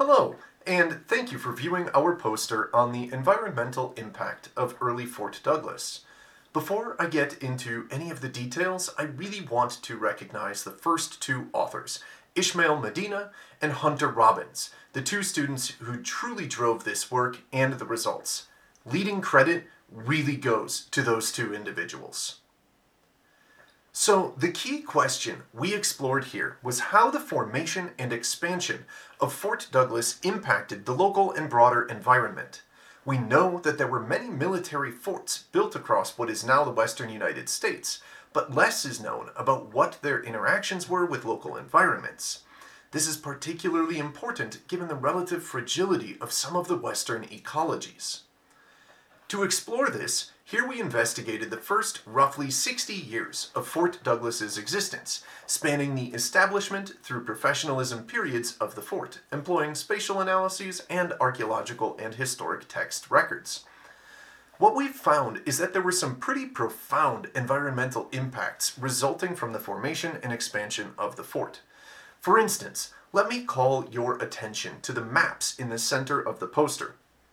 Hello, and thank you for viewing our poster on the environmental impact of early Fort Douglas. Before I get into any of the details, I really want to recognize the first two authors, Ishmael Medina and Hunter Robbins, the two students who truly drove this work and the results. Leading credit really goes to those two individuals. So, the key question we explored here was how the formation and expansion of Fort Douglas impacted the local and broader environment. We know that there were many military forts built across what is now the western United States, but less is known about what their interactions were with local environments. This is particularly important given the relative fragility of some of the western ecologies. To explore this, here we investigated the first roughly 60 years of Fort Douglas's existence, spanning the establishment through professionalism periods of the fort, employing spatial analyses and archaeological and historic text records. What we've found is that there were some pretty profound environmental impacts resulting from the formation and expansion of the fort. For instance, let me call your attention to the maps in the center of the poster.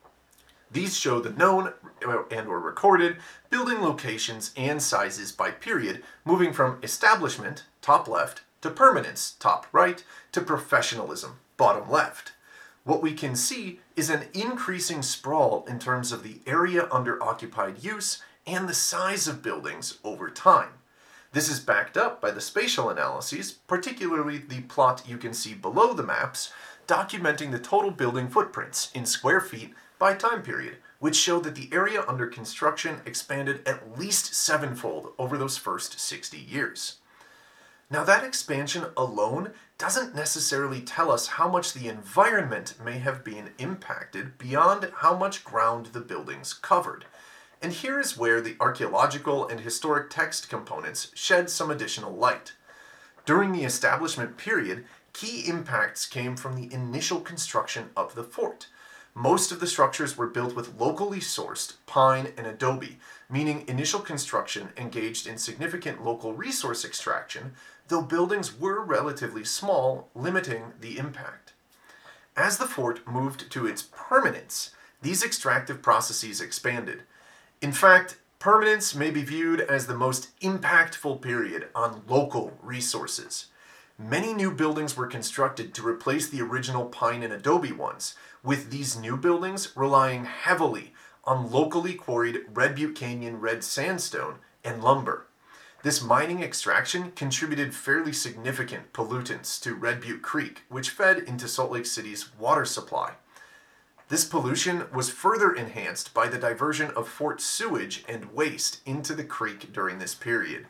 These show the known and/or recorded building locations and sizes by period, moving from establishment, top left, to permanence, top right, to professionalism, bottom left. What we can see is an increasing sprawl in terms of the area under occupied use and the size of buildings over time. This is backed up by the spatial analyses, particularly the plot you can see below the maps, documenting the total building footprints in square feet by time period, which showed that the area under construction expanded at least sevenfold over those first 60 years. Now that expansion alone doesn't necessarily tell us how much the environment may have been impacted beyond how much ground the buildings covered. And here is where the archaeological and historic text components shed some additional light. During the establishment period, key impacts came from the initial construction of the fort. Most of the structures were built with locally sourced pine and adobe, meaning initial construction engaged in significant local resource extraction, though buildings were relatively small, limiting the impact. As the fort moved to its permanence, these extractive processes expanded. In fact, permanence may be viewed as the most impactful period on local resources. Many new buildings were constructed to replace the original pine and adobe ones, with these new buildings relying heavily on locally quarried Red Butte Canyon red sandstone and lumber. This mining extraction contributed fairly significant pollutants to Red Butte Creek, which fed into Salt Lake City's water supply. This pollution was further enhanced by the diversion of fort sewage and waste into the creek during this period.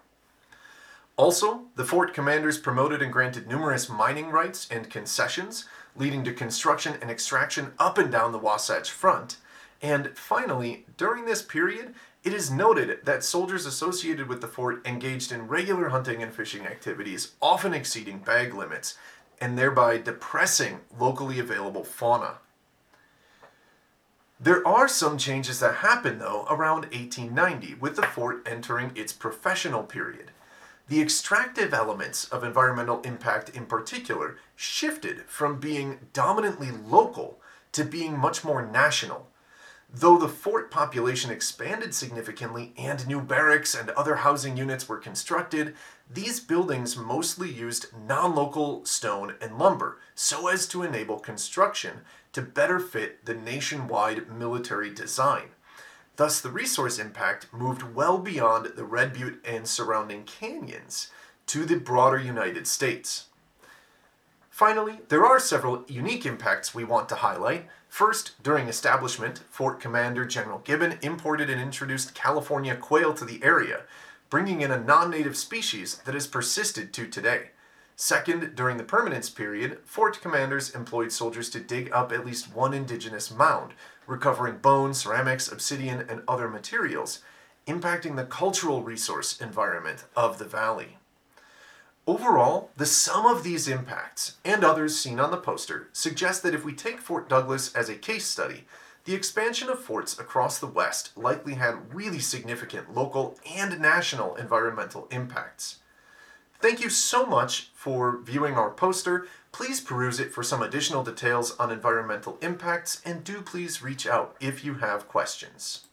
Also, the fort commanders promoted and granted numerous mining rights and concessions, leading to construction and extraction up and down the Wasatch Front. And finally, during this period, it is noted that soldiers associated with the fort engaged in regular hunting and fishing activities, often exceeding bag limits, and thereby depressing locally available fauna. There are some changes that happen, though, around 1890, with the fort entering its professional period. The extractive elements of environmental impact in particular shifted from being dominantly local to being much more national. Though the fort population expanded significantly and new barracks and other housing units were constructed, these buildings mostly used non-local stone and lumber so as to enable construction to better fit the nationwide military design. Thus, the resource impact moved well beyond the Red Butte and surrounding canyons to the broader United States. Finally, there are several unique impacts we want to highlight. First, during establishment, Fort Commander General Gibbon imported and introduced California quail to the area, bringing in a non-native species that has persisted to today. Second, during the permanence period, fort commanders employed soldiers to dig up at least one indigenous mound, recovering bones, ceramics, obsidian, and other materials, impacting the cultural resource environment of the valley. Overall, the sum of these impacts, and others seen on the poster, suggest that if we take Fort Douglas as a case study, the expansion of forts across the West likely had really significant local and national environmental impacts. Thank you so much for viewing our poster. Please peruse it for some additional details on environmental impacts, and do please reach out if you have questions.